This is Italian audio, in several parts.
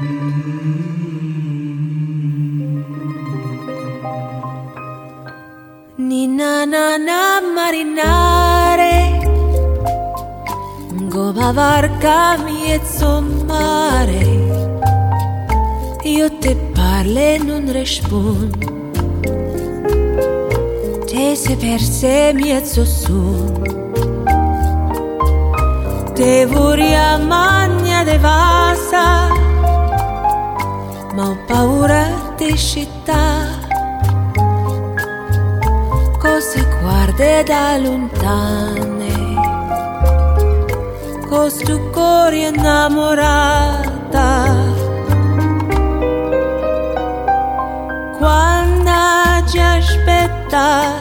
Nina na marinare, goma varca mezzo mare, io te parle non rispond, te se per se mezzo su, te voria magna de vasa, ma ho paura di città. Cose guarde da lontane, con stu cuore innamorata. Quando ci aspetta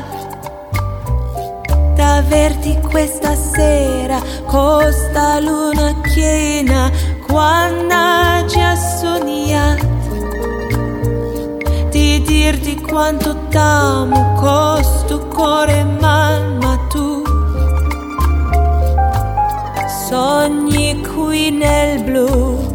d'averti questa sera, con sta luna piena, quando ci ha sognato di dirti quanto t'amo con sto cuore ma tu sogni qui nel blu.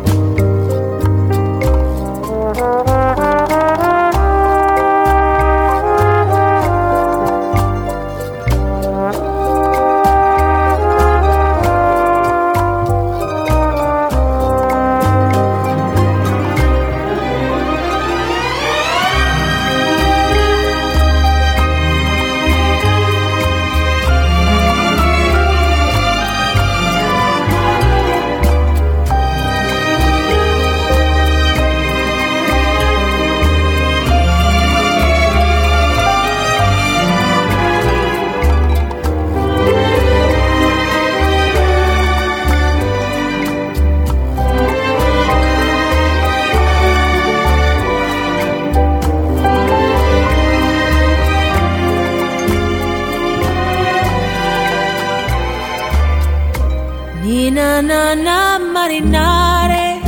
Na marinare,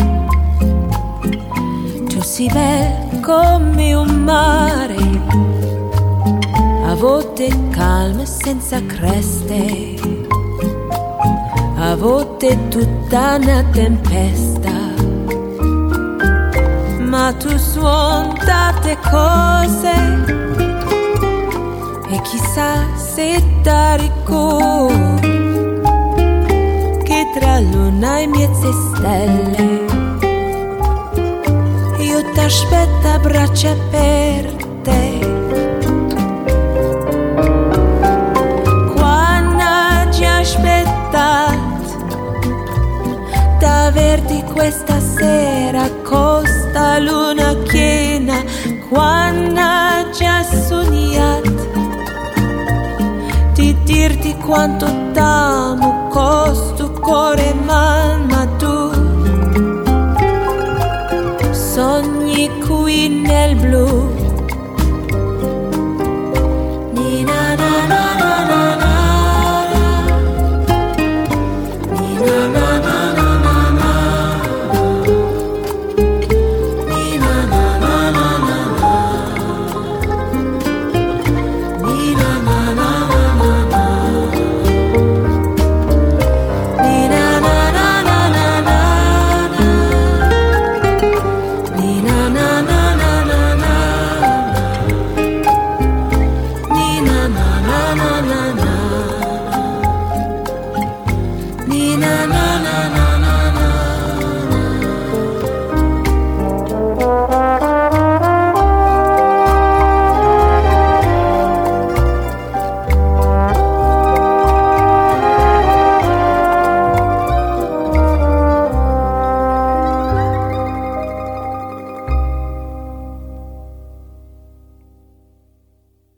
tu si bel come un mare, a volte calmo senza creste, a volte tutta una tempesta, ma tu suoni tante cose e chissà se ti ricordi tra luna e mezze stelle io t'aspetto a braccia aperte. Quando ci aspettat d'averti questa sera con sta luna piena, quando ci ha sognato di dirti quanto t'amo con sto cuore man